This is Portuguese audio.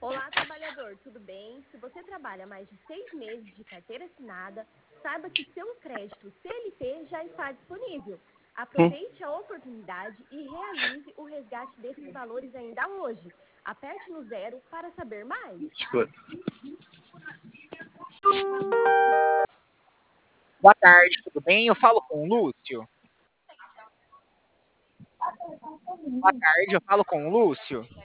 Olá, trabalhador, tudo bem? Se você trabalha mais de 6 meses de carteira assinada, saiba que seu crédito CLT já está disponível. Aproveite a oportunidade e realize o resgate desses valores ainda hoje. Aperte no zero para saber mais. Boa tarde, tudo bem? Eu falo com o Lúcio. Boa tarde, eu falo com o Lúcio.